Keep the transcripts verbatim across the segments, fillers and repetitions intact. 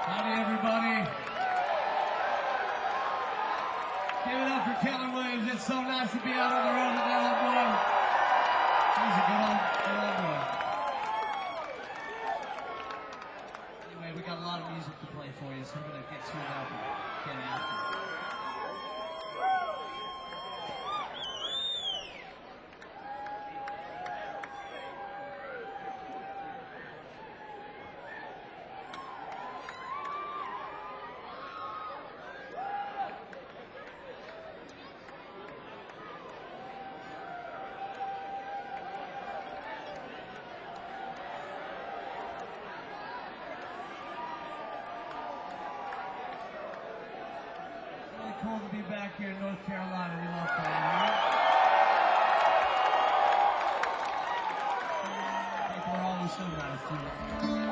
Howdy, everybody. Give it up for Keller Williams. It's so nice to be out on the road with that old boy. He's a good old, good old boy. Anyway, we got a lot of music to play for you, so we're going to get to it up and get after it. Cool to be back here in North Carolina. We love playing here. People are always so nice to you.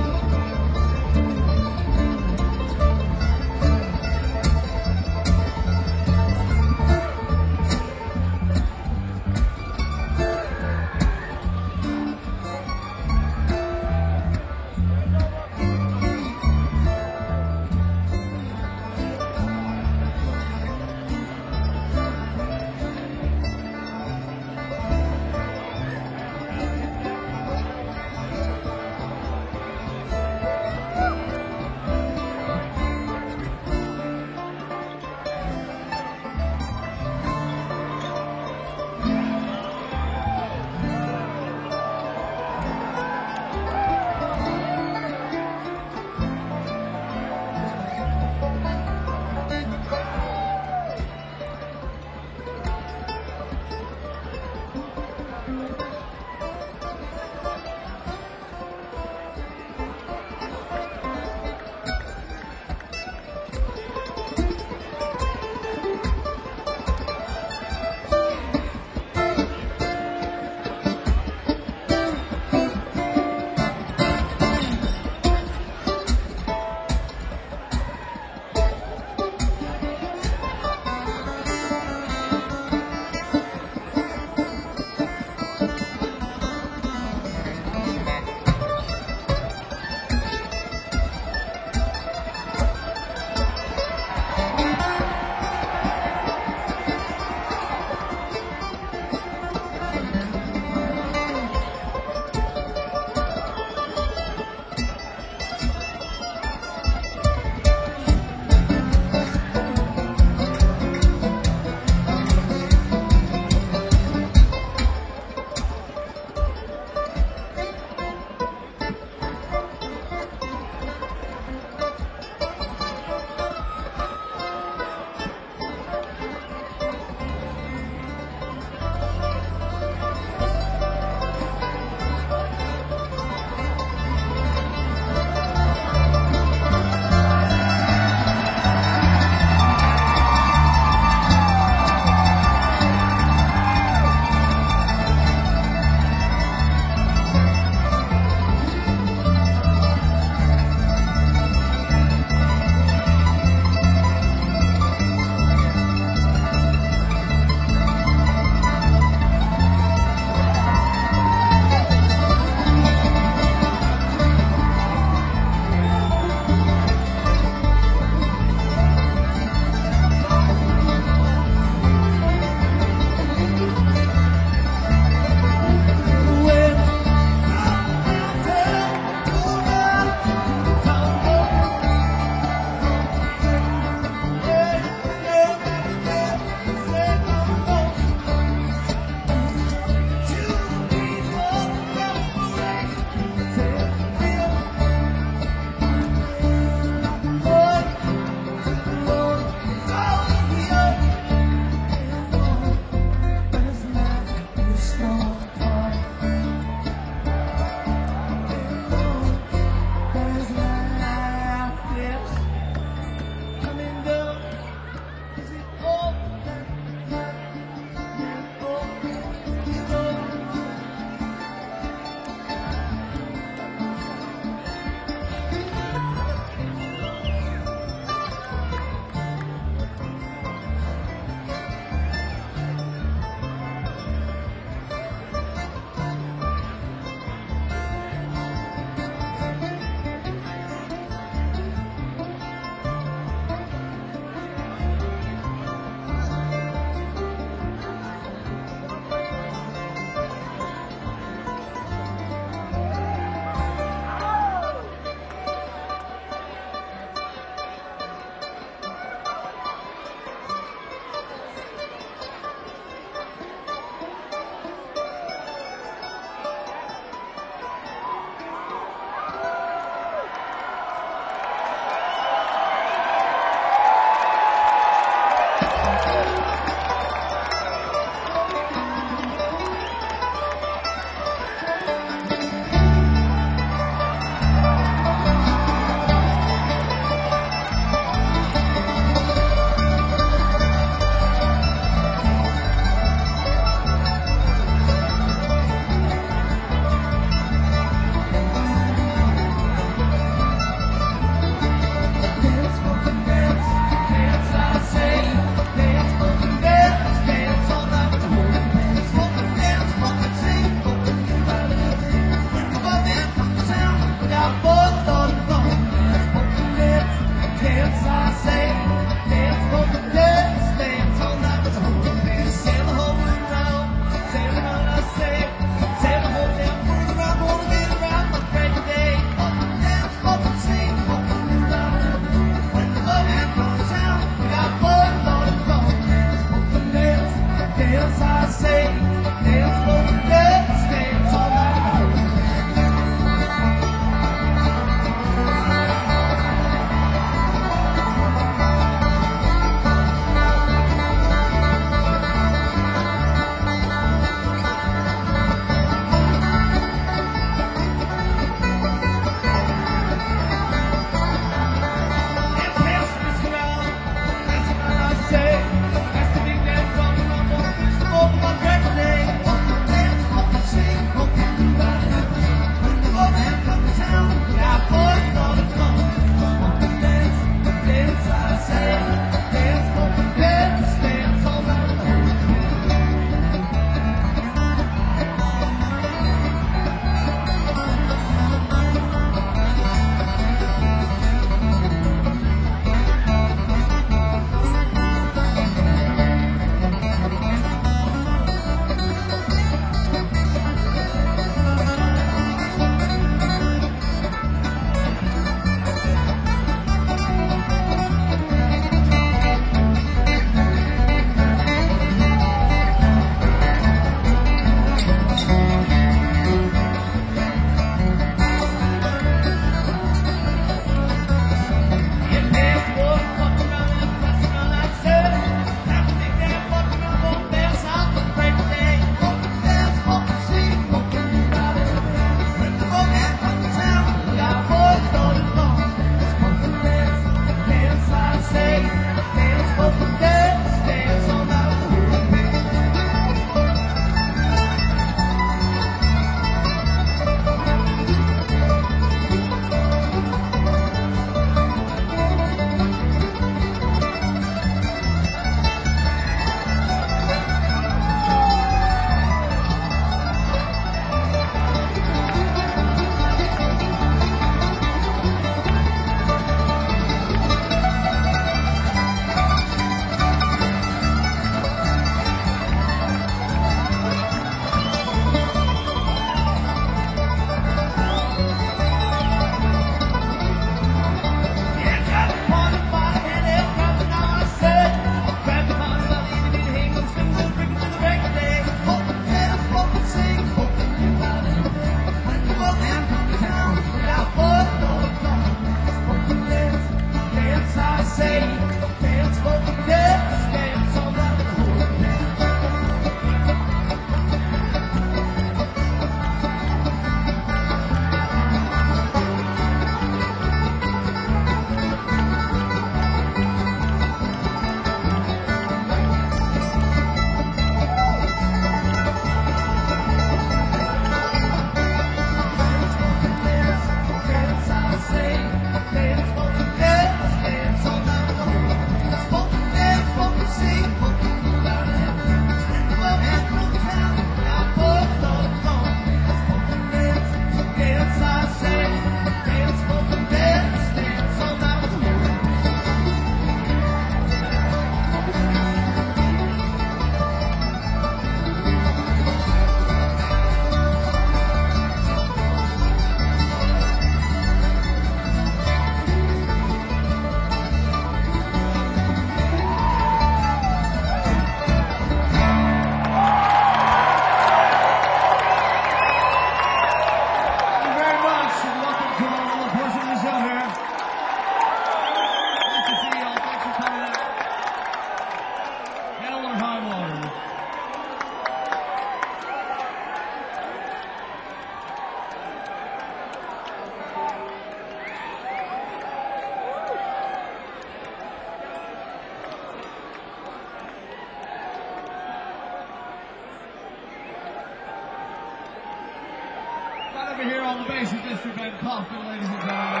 Over here on the bass of Mister Ben Kaufman, ladies and gentlemen.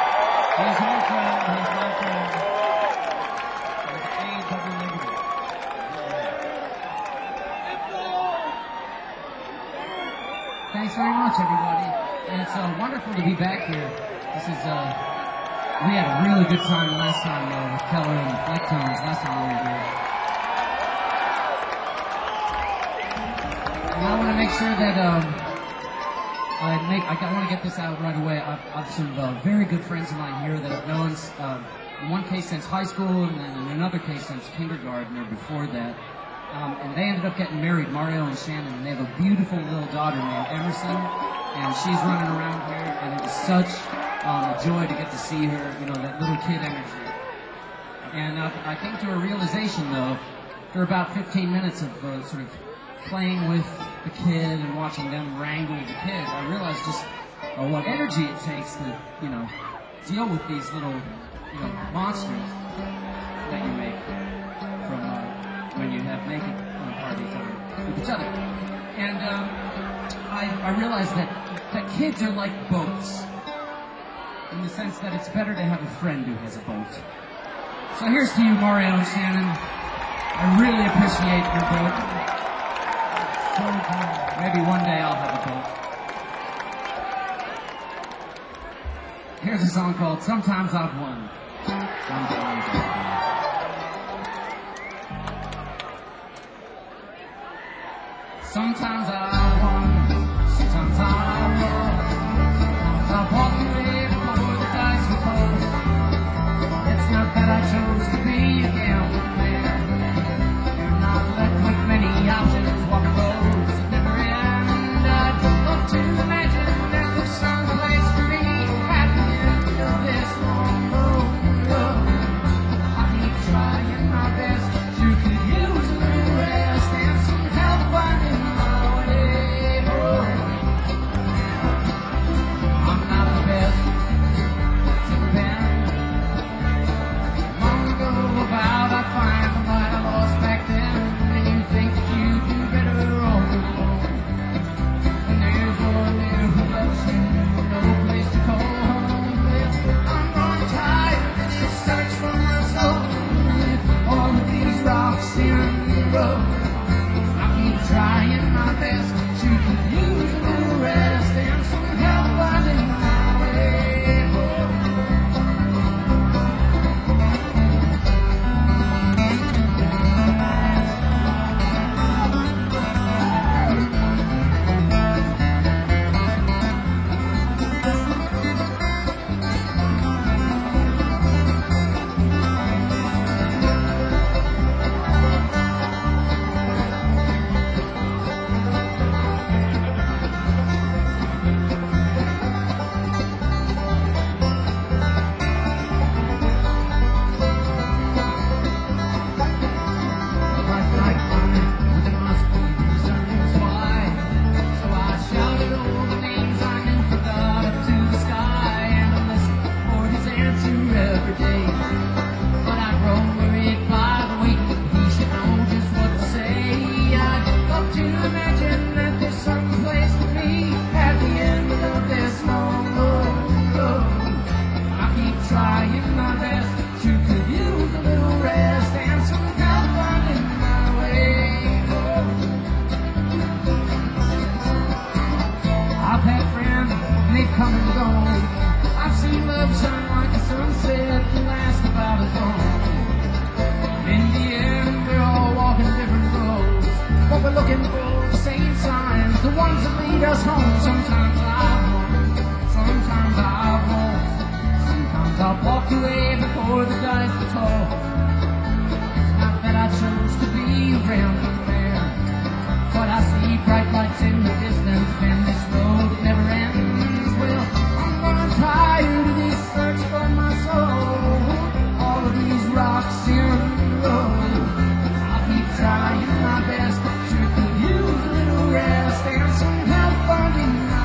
He's my friend, he's my friend. He's A double negative. Thanks very much, everybody. And it's uh, wonderful to be back here. This is, uh, we had a really good time last time uh, with Keller and the Flecktones, last time we were here. And I want to make sure that, um, I make. I want to get this out right away. I've, I've some uh, very good friends of mine here that I've known, uh, in one case since high school, and then in another case since kindergarten or before that. Um, and they ended up getting married, Mario and Shannon, and they have a beautiful little daughter named Emerson, and she's running around here, and it was such um, a joy to get to see her, you know, that little kid energy. And uh, I came to a realization, though, after about fifteen minutes of uh, sort of playing with the kid and watching them wrangle the kid, I realized just uh, what energy it takes to, you know, deal with these little, you know, monsters that you make from uh, when you have naked fun parties with each other. And um, I, I realized that, that kids are like boats, in the sense that it's better to have a friend who has a boat. So here's to you, Mario and Shannon. I really appreciate your boat. Maybe one day I'll have a boat. Here's a song called Sometimes I've Won. Sometimes I've Won. Sometimes I've won, sometimes I've lost. I've walked away before the dice were closed. It's not that I chose to be a gambling man. You're not left with many options, walk roads that never end. I'd love to imagine that the sun waits for me at the end of this long road. I keep trying my best. You could use a little rest and some help finding my way home. I'm not the best to bend. Long ago, about road. I keep trying my best to use a little rest and some help finding my way home. Come and go. I've seen love shine like a sunset and last about as long. In the end, we're all walking different roads, but we're looking for the same signs, the ones that lead us home. Sometimes I won't, sometimes I won't. Sometimes I'll walk away before the dice are tossed. It's not that I chose to be around the man, but I see bright lights in the distance, and this road never ends. Well, I'm tired of this search for my soul. All of these rocks in the road. I'll keep trying my best to use a little rest and some help finding my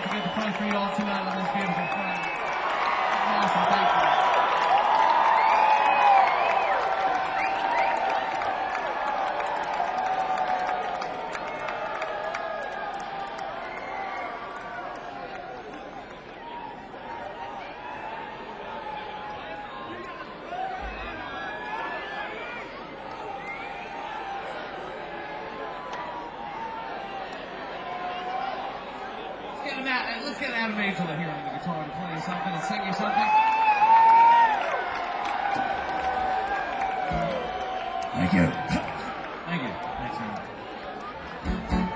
to get to play for you all tonight on this beautiful Friday. Awesome, thank you. Let's get him out. Let's get Adam Angela here on the guitar and play something and sing you something. Thank you. Thank you. Thanks, man.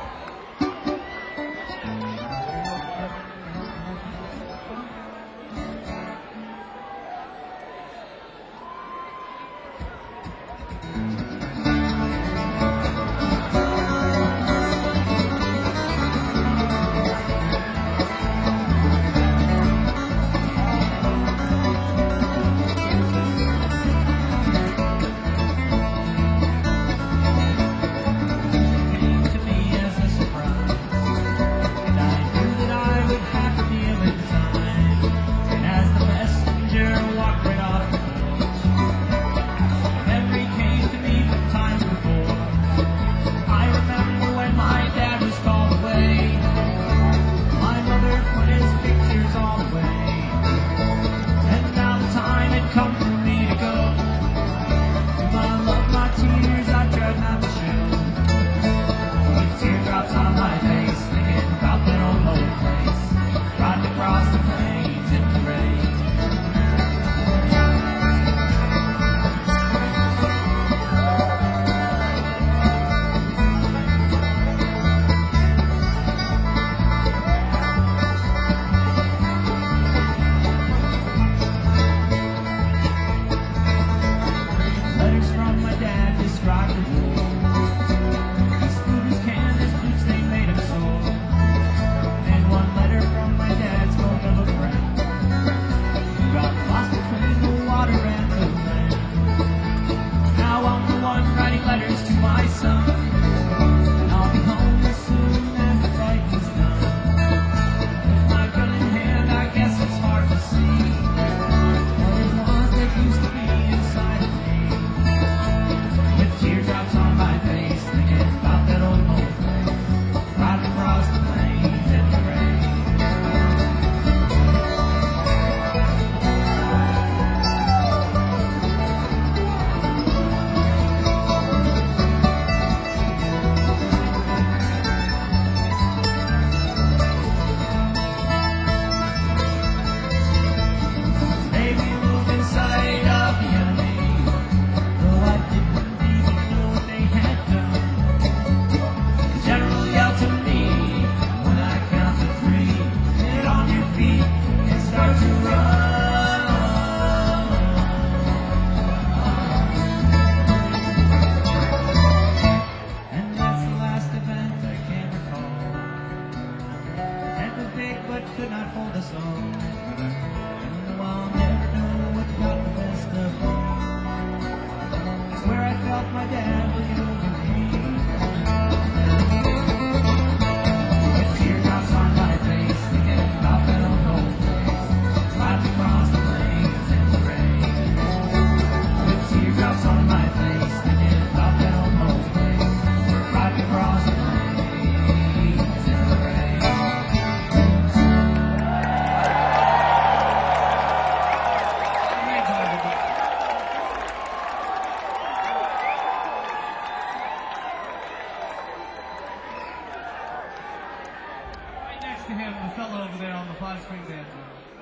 To him, the fellow over there on the five string banjo.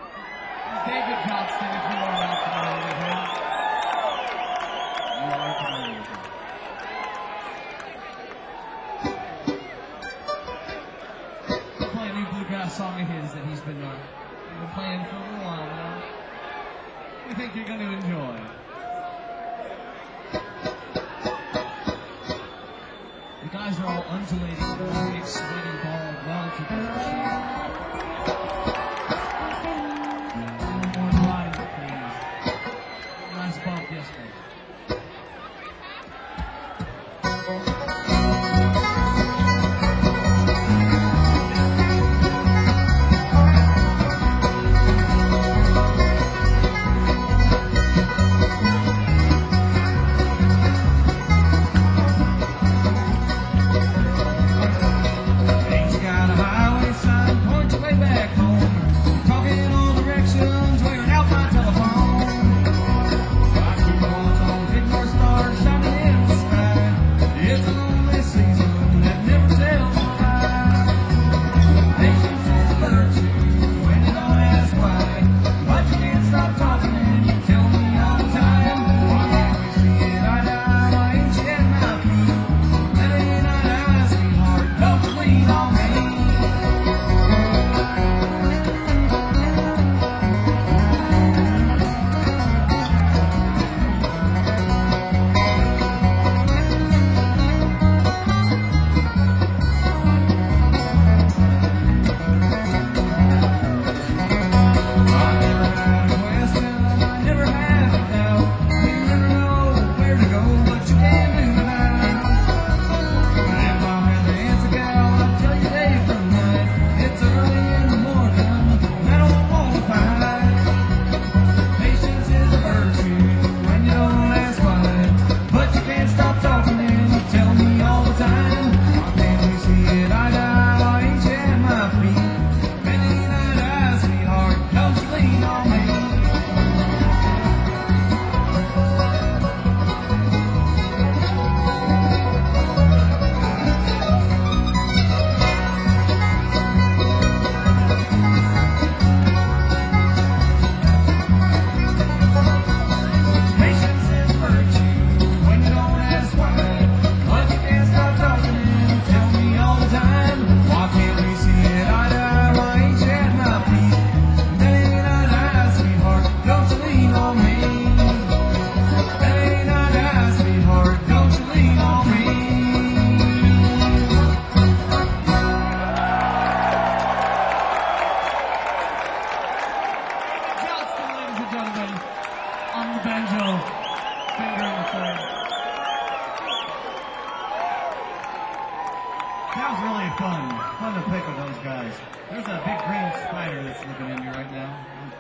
David Johnston, if you are not familiar with him. You are familiar with him. We'll play a new bluegrass song of his that he's been, uh, been playing for a little while now. We think you're going to enjoy. The guys are all undulating with a big sweaty ball of relative position. One line, please. Nice bump, yes, please.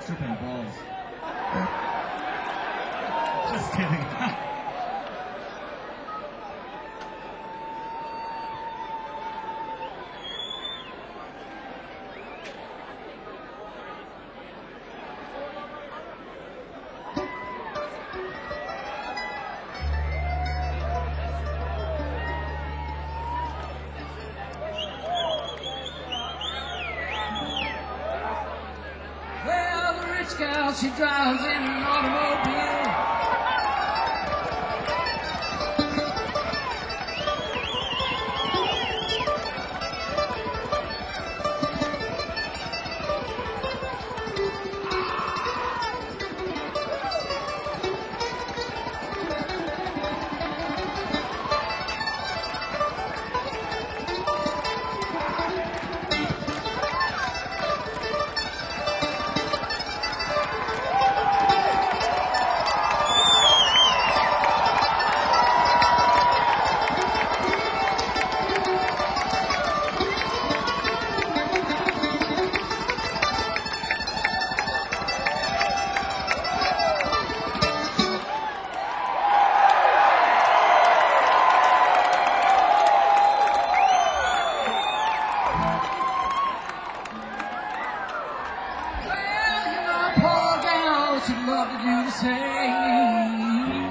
Tripping balls. Just kidding. Well, the rich gal, she drives in an automobile. Well, you know, poor gal, she'd love to do the same.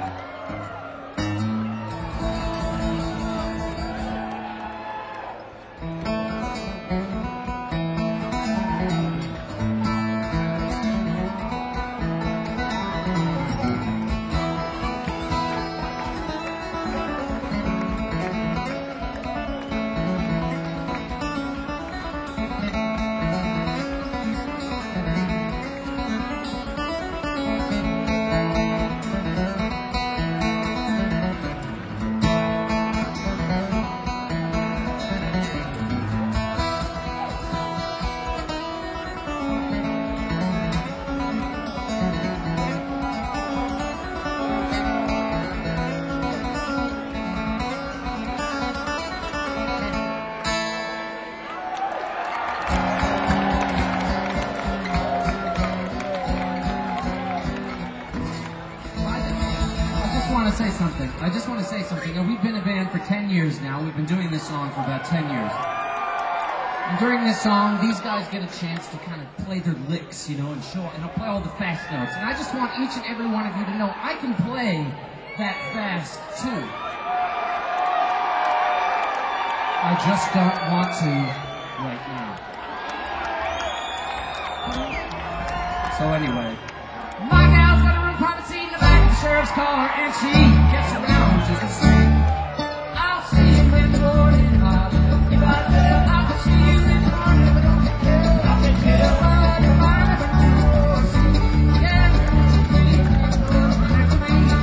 I just want to say something. I just want to say something. Now, we've been a band for ten years now. We've been doing this song for about ten years. And during this song, these guys get a chance to kind of play their licks, you know, and show, and I'll play all the fast notes. And I just want each and every one of you to know I can play that fast, too. I just don't want to right now. So anyway, my gal's got a room private seat in the back of the sheriff's car, and she gets around to the street. I'll see you in the morning, I'll you got there. I can see you in the morning, but don't get killed. I'll get killed by the fire of the horse. Yeah, you can go next to me.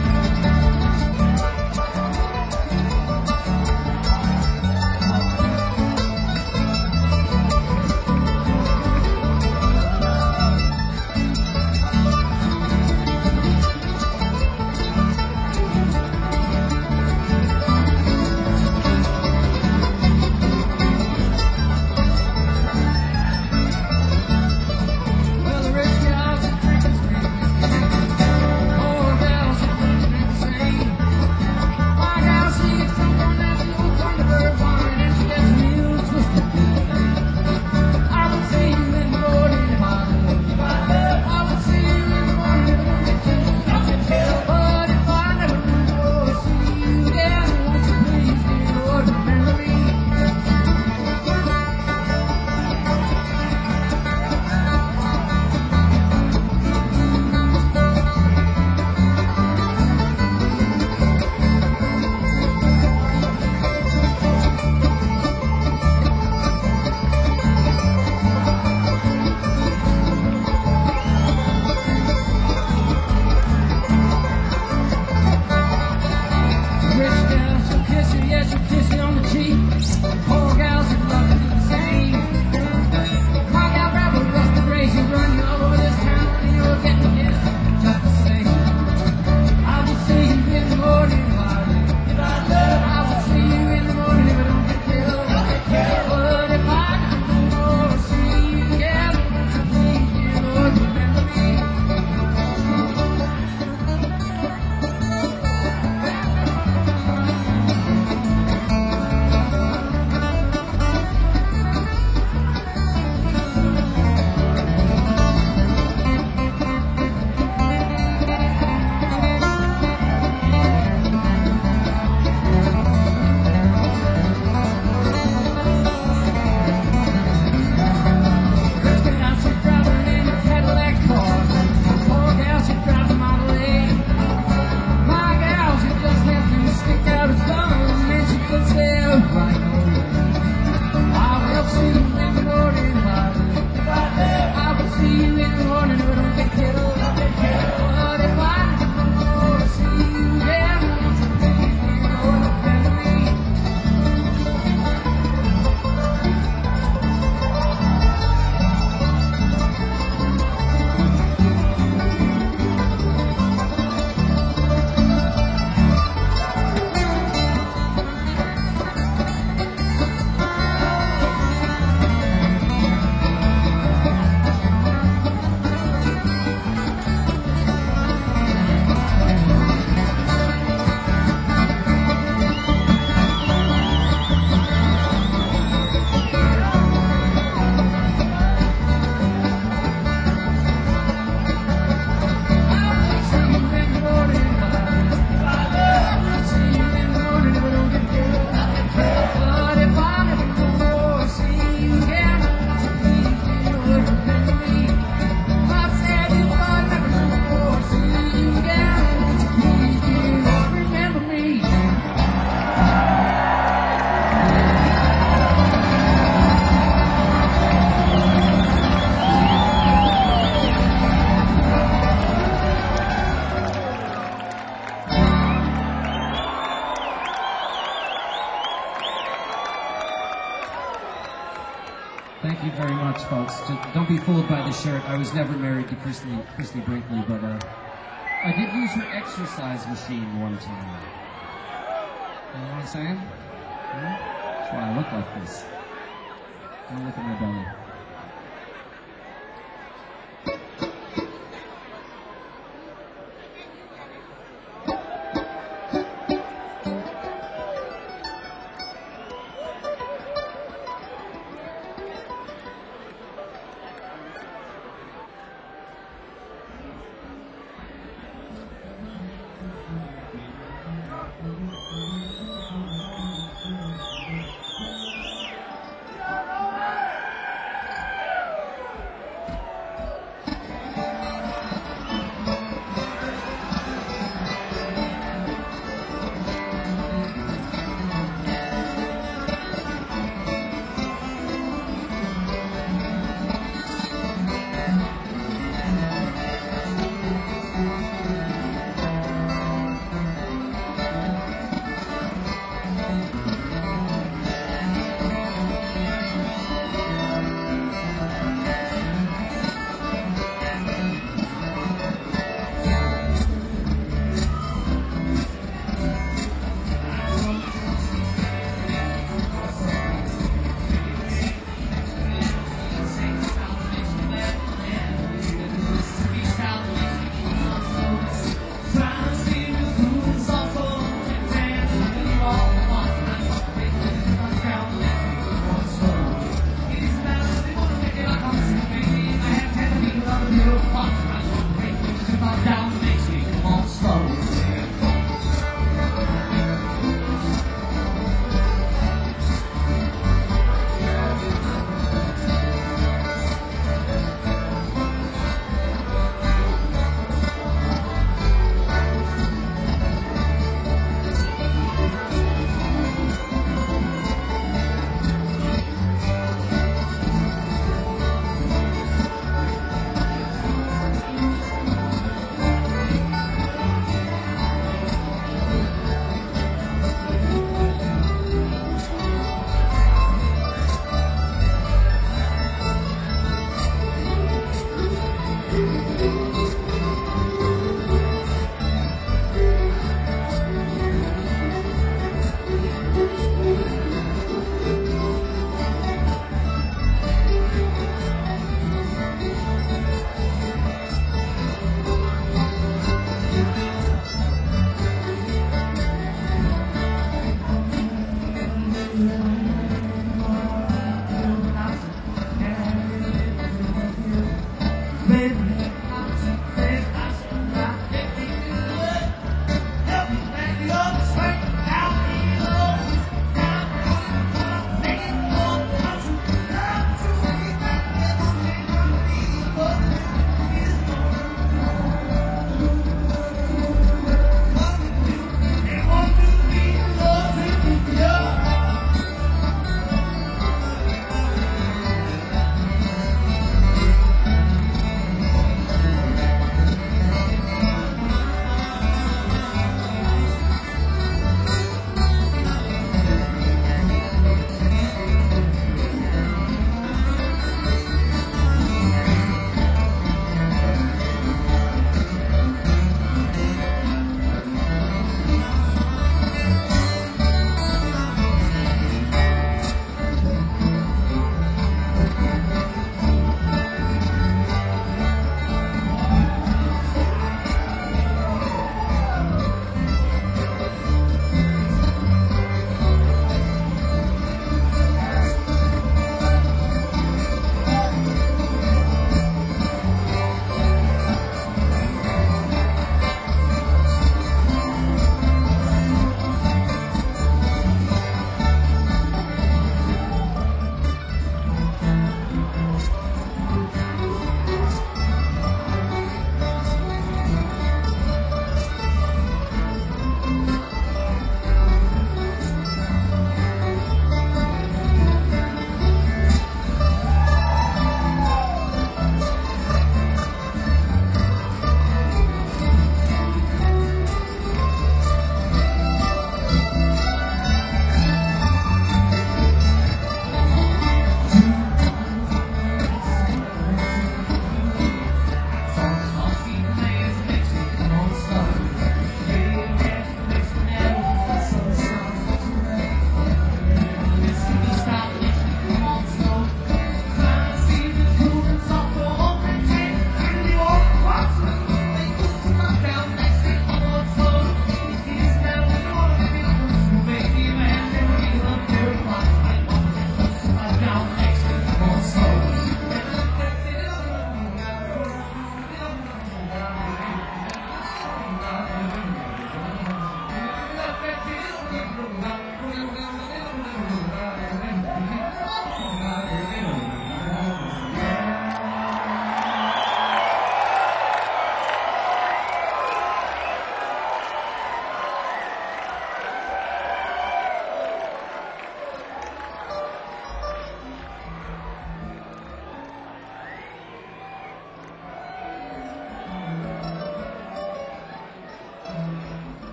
don't be fooled by the shirt. I was never married to Christy, Christy Brinkley, but uh, I did use her exercise machine one time. You know what I'm saying? Hmm? That's why I look like this. Don't look at my belly.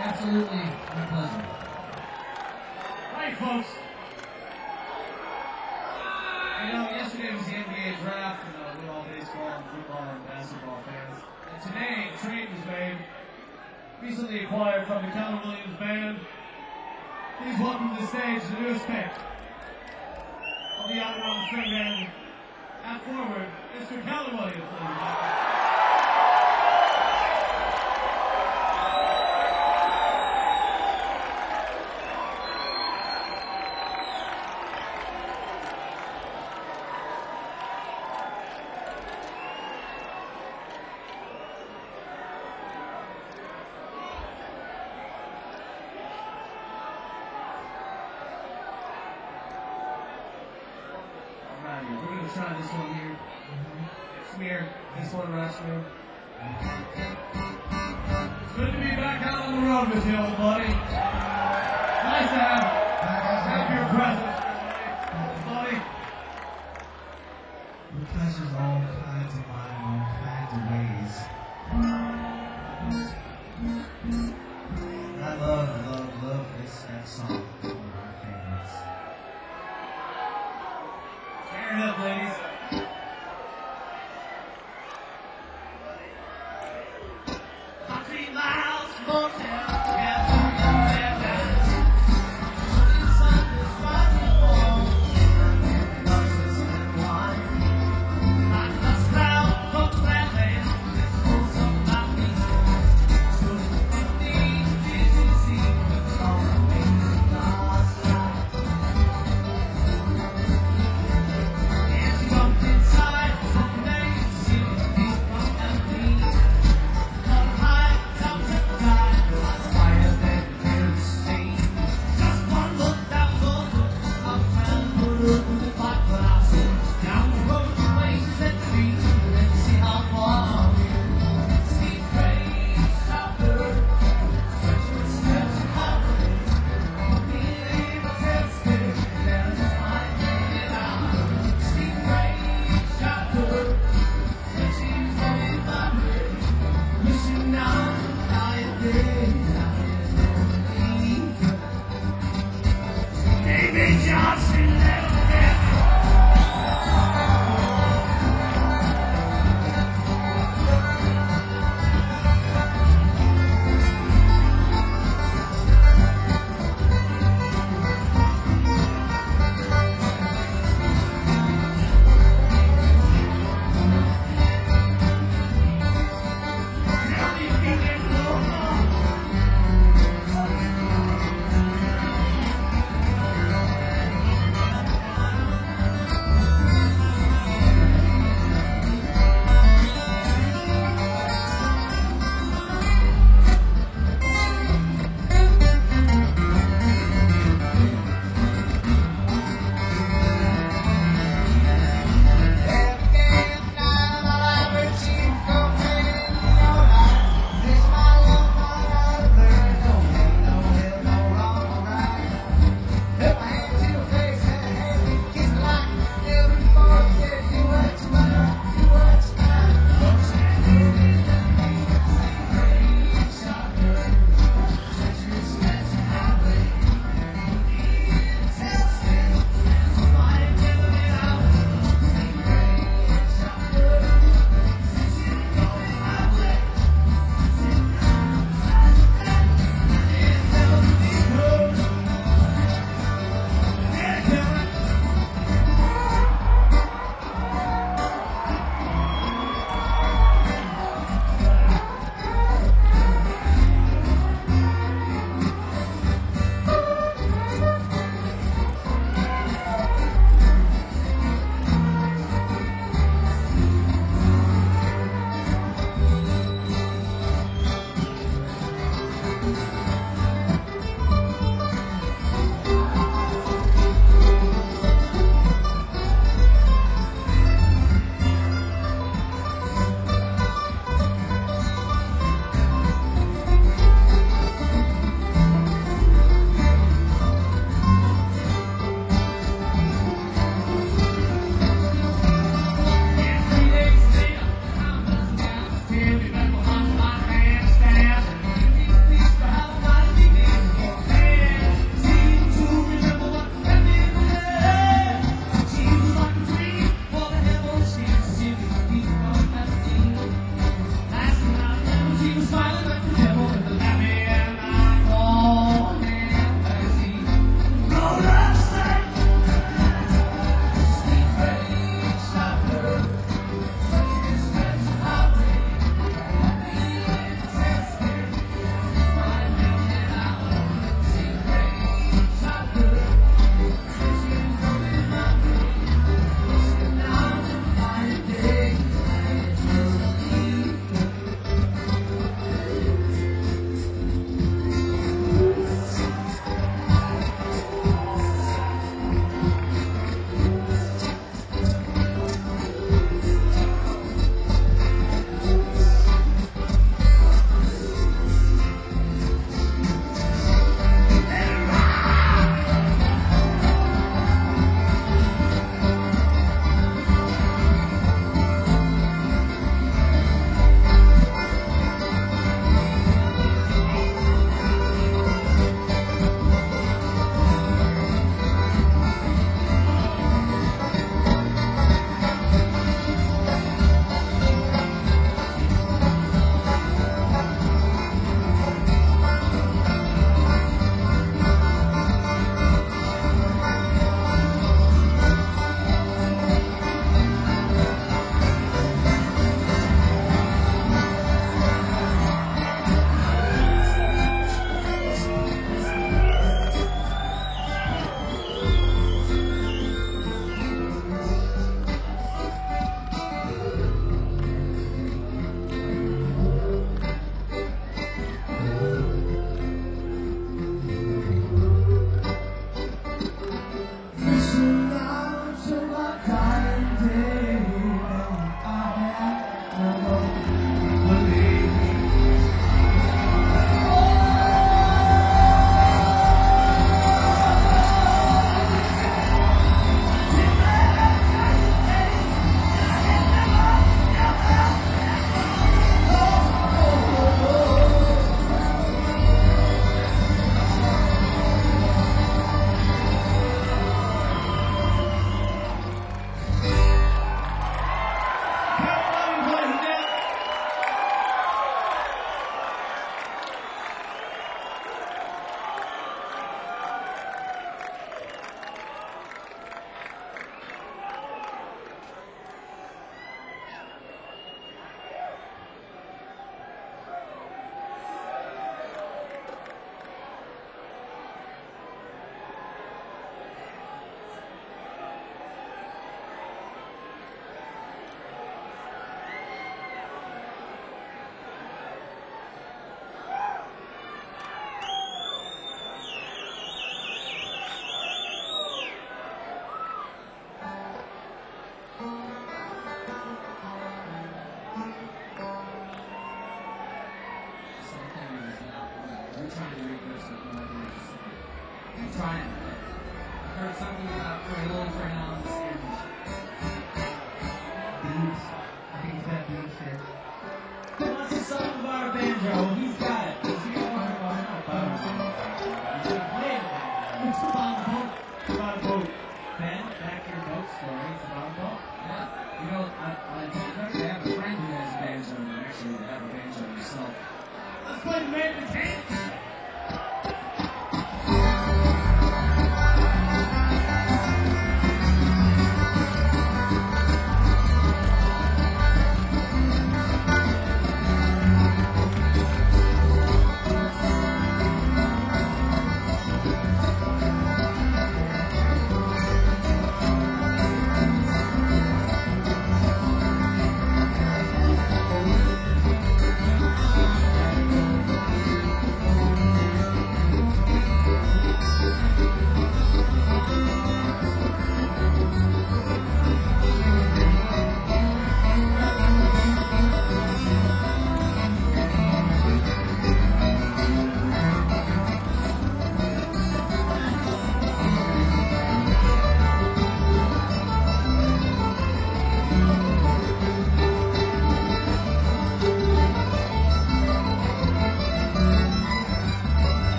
Absolutely, my pleasure. Right, folks. You know, yesterday was the N B A draft, and uh, we're all baseball and football and basketball fans. And today, a trade was made, recently acquired from the Keller Williams Band. Please welcome to the stage the newest pick of the Outlaw String Band. At forward, Mister Keller Williams, ladies and gentlemen. We're going to try this one here. Smear. This one right here. It's good to be back out on the road with you, old buddy. Nice to have, have your presence, buddy. The pleasure's all kinds of mine, all kinds of ways. I love, love, love this next song. One of my favorites. Tear it up, ladies. Inside, Are you trying to read this or whatever you're just saying? I'm trying. I heard something about cradle and frowns and Beats. I think he's got beats here. What's the song about a banjo? He's got it. He's the one about it. He's gonna play it. It's about a boat. It's about a boat. Ben, back to your boat story. It's about a boat. yeah. You know, I, I, I have a friend who has a banjo, and actually they have a banjo himself. Let's play the man in the tank.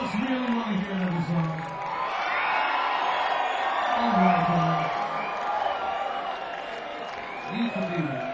else really want to hear another song? All right, guys. We can do that.